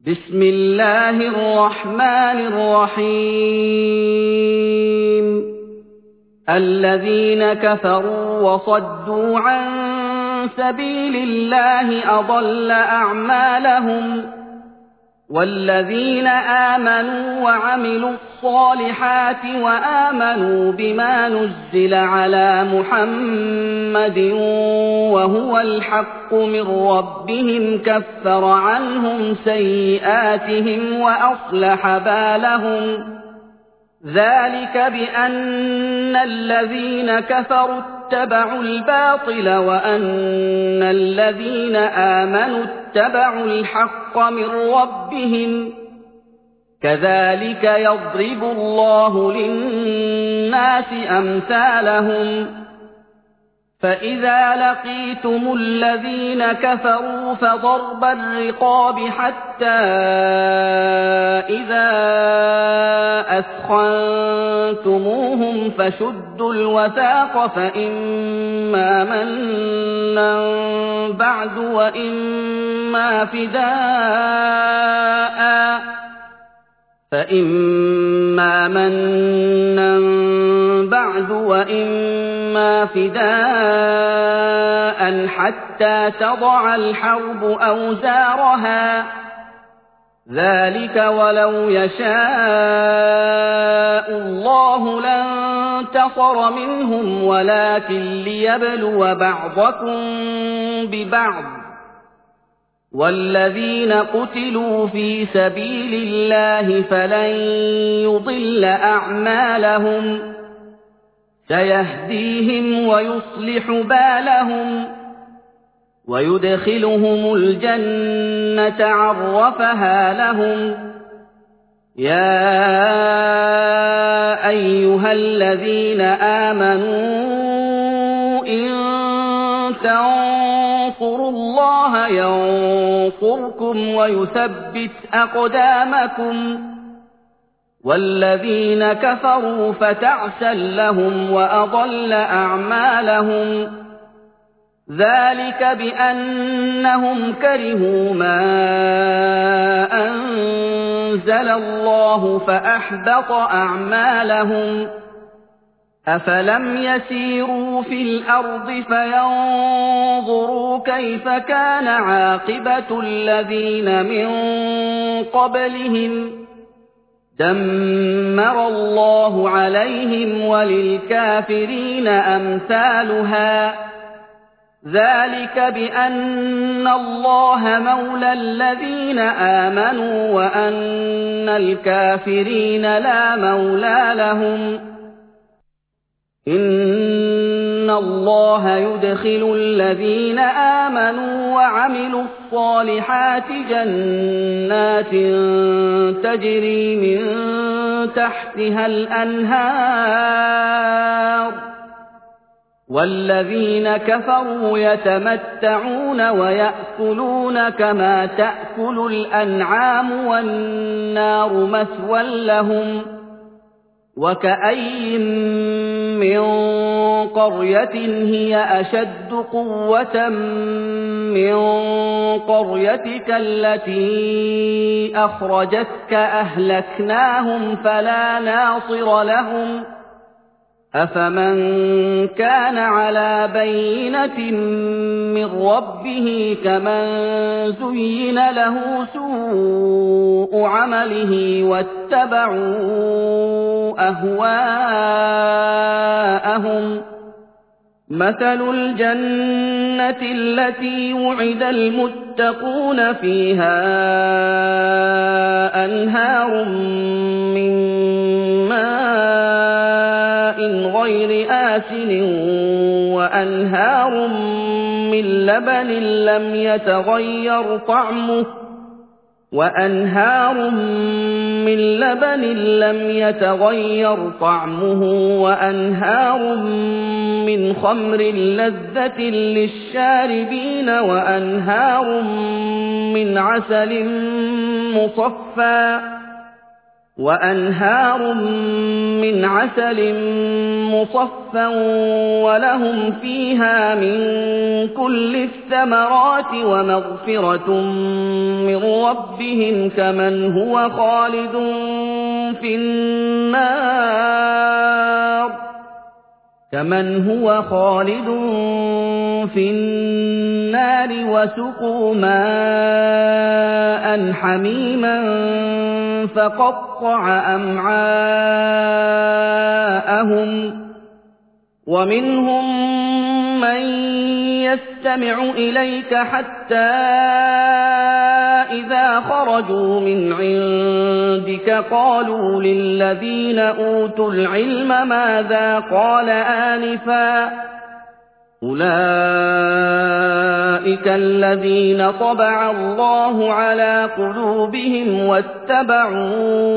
بسم الله الرحمن الرحيم الذين كفروا وصدوا عن سبيل الله أضل أعمالهم والذين آمنوا وعملوا الصالحات وآمنوا بما نزل على محمد وهو الحق من ربهم كفر عنهم سيئاتهم وأصلح بالهم ذلك بأن الذين كفروا اتبعوا الباطل وأن الذين آمنوا اتبعوا الحق من ربهم كذلك يضرب الله للناس أمثالهم فإذا لقيتم الذين كفروا فضرب الرقاب حتى إذا أثخنتموهم فشدوا الوثاق فإما منا بعد وإما فداء حتى تضع الحرب أوزارها ذلك ولو يشاء الله لانتصر منهم ولكن ليبلو بعضكم ببعض والذين قتلوا في سبيل الله فلن يضل أعمالهم سيهديهم ويصلح بالهم ويدخلهم الجنة عرفها لهم يا أيها الذين آمنوا إن تنصروا الله ينصركم ويثبت أقدامكم والذين كفروا فتعسا لهم وأضل أعمالهم ذلك بأنهم كرهوا ما أنزل الله فأحبط أعمالهم أفلم يسيروا في الأرض فينظروا كيف كان عاقبة الذين من قبلهم دمر الله عليهم وللكافرين أمثالها ذلك بأن الله مولى الذين آمنوا وأن الكافرين لا مولى لهم إن الله يدخل الذين آمنوا وعملوا الصالحات جنات تجري من تحتها الأنهار والذين كفروا يتمتعون ويأكلون كما تأكل الأنعام والنار مثوى لهم وكأي من قرية هي أشد قوة من قريتك التي أخرجتك أهلكناهم فلا ناصر لهم أفمن كان على بينة من ربه كمن زين له سوء عمله واتبعوا أهواءهم مثل الجنة التي وعد المتقون فيها أنهار من ماء غير آسن وأنهار من لبن لم يتغير طعمه وأنهار من خمر لذة للشاربين وأنهار من عسل مصفى وأنهار من عسل مصفى ولهم فيها من كل الثمرات ومغفرة من ربهم كمن هو خالد في النار وسقوا ماء حميما فقطع أمعاءهم ومنهم من يستمع إليك حتى إذا خرجوا من عندك قالوا للذين أوتوا العلم ماذا قال آنفا أولئك الذين طبع الله على قلوبهم واتبعوا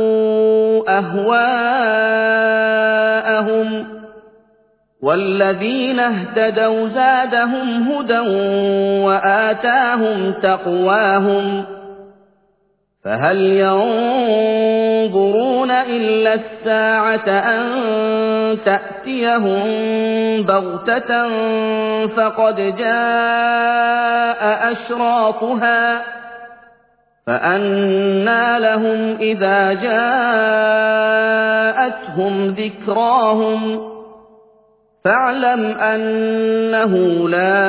أهواءهم والذين اهتدوا زادهم هدى وآتاهم تقواهم فهل ينظرون إلا الساعة أن تأتيهم بغتة فقد جاء أشراطها فأنى لهم إذا جاءتهم ذكراهم فاعلم أنه لا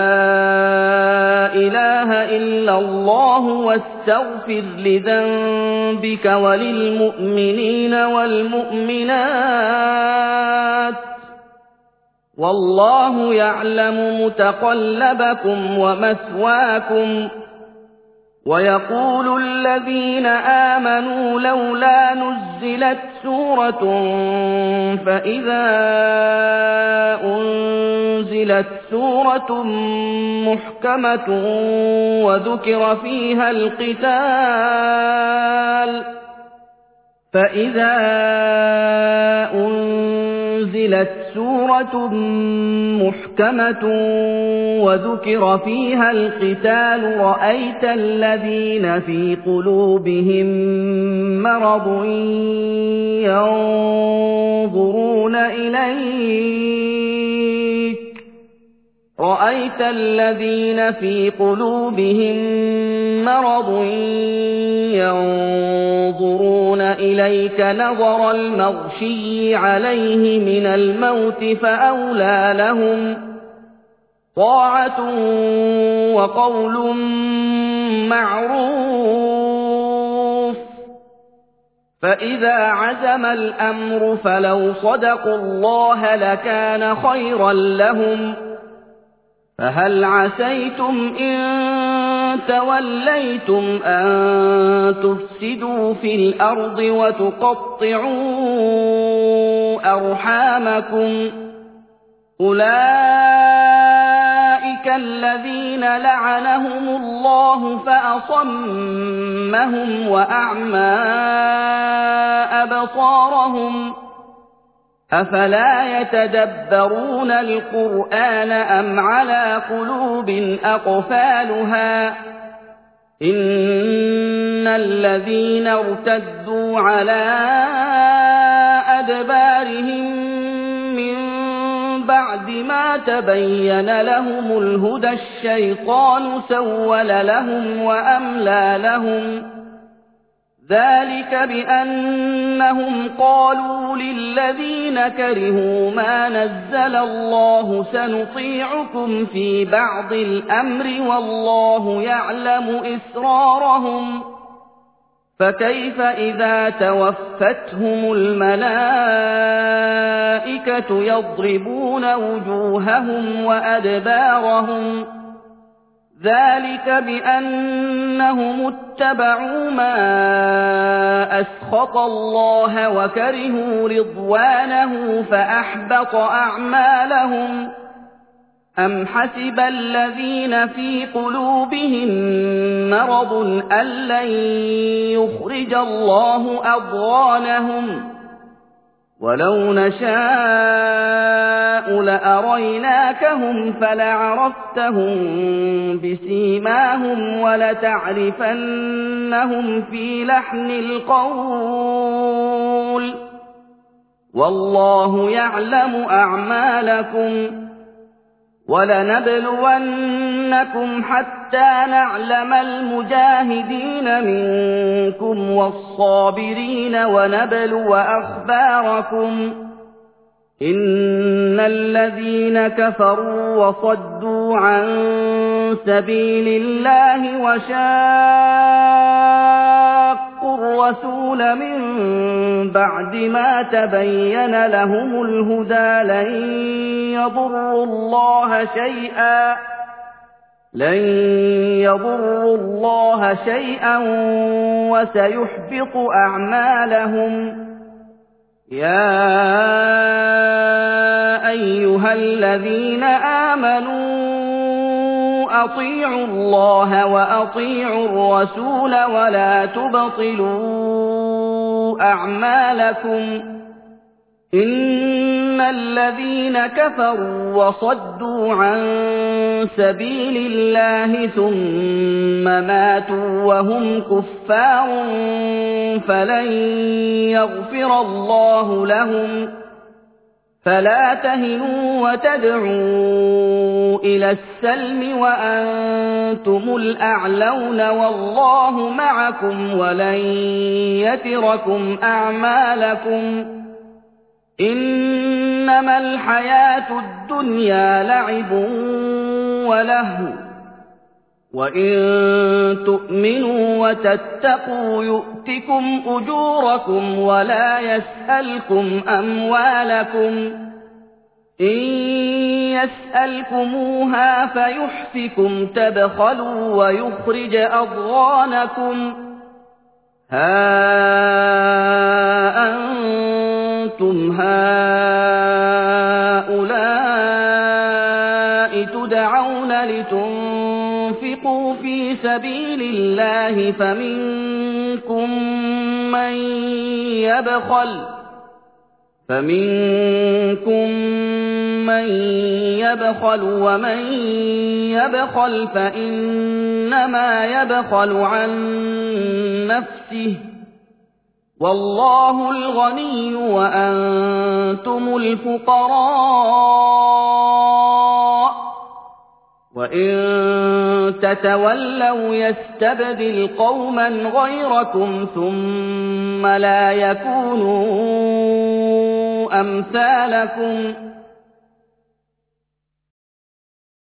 إله إلا الله واستغفر لذنبك وللمؤمنين والمؤمنات والله يعلم متقلبكم ومثواكم ويقول الذين آمنوا لولا نزلت سورة فإذا أنزلت سورة محكمة وذكر فيها القتال رأيت الذين في قلوبهم مرض ينظرون إليك نظر المغشي عليه من الموت فأولى لهم طاعة وقول معروف فإذا عزم الأمر فلو صدقوا الله لكان خيرا لهم فهل عسيتم إن توليتم أن تفسدوا في الأرض وتقطعوا أرحامكم أولئك الذين لعنهم الله فأصمهم وأعمى أبصارهم أفلا يتدبرون القرآن أم على قلوب أقفالها إن الذين ارتدوا على أدبارهم من بعد ما تبين لهم الهدى الشيطان سول لهم وأملى لهم ذلك بأنهم قالوا للذين كرهوا ما نزل الله سنطيعكم في بعض الأمر والله يعلم إسرارهم فكيف إذا توفتهم الملائكة يضربون وجوههم وأدبارهم ذلك بأنهم اتبعوا ما أسخط الله وكرهوا رضوانه فأحبط أعمالهم أم حسب الذين في قلوبهم مرض أن لن يخرج الله أضغانهم ولو نشاء لأريناكهم فلعرفتهم بسيماهم ولتعرفنهم في لحن القول الرَّسُولِ وَاللَّهُ يَعْلَمُ أَعْمَالَكُمْ وَلَنَبْلُوَنَّكُمْ حَتَّىٰ نَعْلَمَ الْمُجَاهِدِينَ مِنكُمْ وَالصَّابِرِينَ وَنَبْلُوَ أَخْبَارَكُمْ إِنَّ الَّذِينَ كَفَرُوا وَصَدُّوا عَن سَبِيلِ اللَّهِ وَشَاقُّوا الرَّسُولَ مِن بَعْدِ مَا تَبَيَّنَ لَهُمُ الْهُدَىٰ لَن يَضُرُّوا اللَّهَ شَيْئًا وَسَيُحْبِطُ أَعْمَالَهُمْ يَا أَيُّهَا الَّذِينَ آمَنُوا أَطِيعُوا اللَّهَ وَأَطِيعُوا الرَّسُولَ وَلَا تُبْطِلُوا أَعْمَالَكُمْ إِنَّ الَّذِينَ كَفَرُوا وَصَدُّوا عَن سَبِيلِ اللَّهِ ثُمَّ مَاتُوا وَهُمْ كُفَّارٌ فَلَن يَغْفِرَ اللَّهُ لَهُمْ فَلَا تَهِنُوا وَتَدْعُوا إِلَى السَّلْمِ وَأَنتُمُ الْأَعْلَوْنَ وَاللَّهُ مَعَكُمْ وَلَن يَتِرَكُمْ أَعْمَالَكُمْ إِنَّمَا الْحَيَاةُ الدُّنْيَا لَعِبٌ وَلَهْوٌ وَإِن تُؤْمِنُوا وَتَتَّقُوا يُؤْتِكُمْ أُجُورَكُمْ وَلَا يَسْأَلْكُمْ أَمْوَالَكُمْ إِن يَسْأَلْكُمُوهَا فَيُحْفِكُمْ تَبْخَلُوا وَيُخْرِجْ أَضْغَانَكُمْ هَا أَنتُمْ هَٰؤُلَاءِ تُدْعَوْنَ لِتُنفِقُوا فِي سَبِيلِ اللَّهِ فَمِنكُم مَّن يَبْخَلُ وَمَن يَبْخَلْ فَإِنَّمَا يَبْخَلُ عَن نَّفْسِهِ وَاللَّهُ الْغَنِيُّ وَأَنتُمُ الْفُقَرَاءُ وَإِن تَتَوَلَّوْا يَسْتَبْدِلْ قَوْمًا غَيْرَكُمْ ثُمَّ لَا يَكُونُوا أَمْثَالَكُمْ